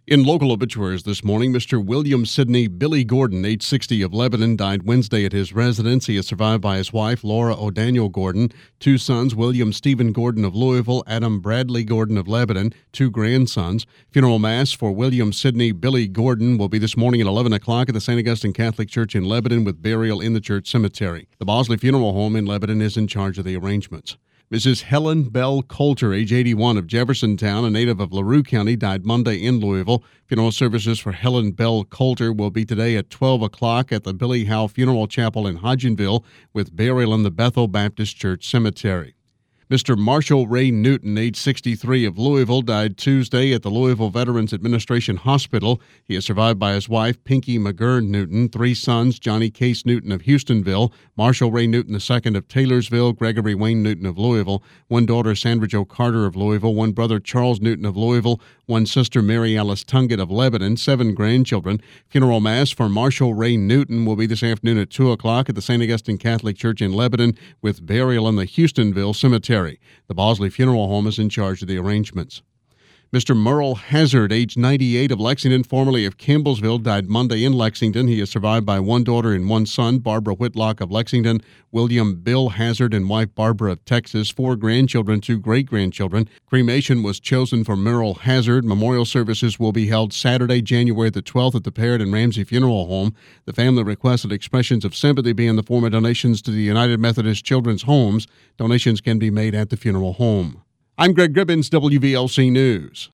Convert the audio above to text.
In local obituaries this morning, Mr. William Sidney Billy Gordon, age 60, of Lebanon, died Wednesday at his residence. He is survived by his wife, Laura O'Daniel Gordon, two sons, William Stephen Gordon of Louisville, Adam Bradley Gordon of Lebanon, two grandsons. Funeral mass for William Sidney Billy Gordon will be this morning at 11 o'clock at the St. Augustine Catholic Church in Lebanon, with burial in the church cemetery. The Bosley Funeral Home in Lebanon is in charge of the arrangements. Mrs. Helen Bell Coulter, age 81, of Jeffersontown, a native of LaRue County, died Monday in Louisville. Funeral services for Helen Bell Coulter will be today at 12 o'clock at the Billy Howe Funeral Chapel in Hodgenville, with burial in the Bethel Baptist Church Cemetery. Mr. Marshall Ray Newton, age 63, of Louisville, died Tuesday at the Louisville Veterans Administration Hospital. He is survived by his wife, Pinky McGurn Newton, three sons, Johnny Case Newton of Houstonville, Marshall Ray Newton II of Taylorsville, Gregory Wayne Newton of Louisville, one daughter, Sandra Jo Carter of Louisville, one brother, Charles Newton of Louisville, one sister, Mary Alice Tunget of Lebanon, seven grandchildren. Funeral mass for Marshall Ray Newton will be this afternoon at 2 o'clock at the St. Augustine Catholic Church in Lebanon, with burial in the Houstonville Cemetery. The Bosley Funeral Home is in charge of the arrangements. Mr. Merle Hazard, age 98, of Lexington, formerly of Campbellsville, died Monday in Lexington. He is survived by one daughter and one son, Barbara Whitlock of Lexington, William Bill Hazard and wife Barbara of Texas, four grandchildren, two great-grandchildren. Cremation was chosen for Merle Hazard. Memorial services will be held Saturday, January the 12th at the Parrott and Ramsey Funeral Home. The family requested expressions of sympathy be in the form of donations to the United Methodist Children's Homes. Donations can be made at the funeral home. I'm Greg Gribbins, WVLC News.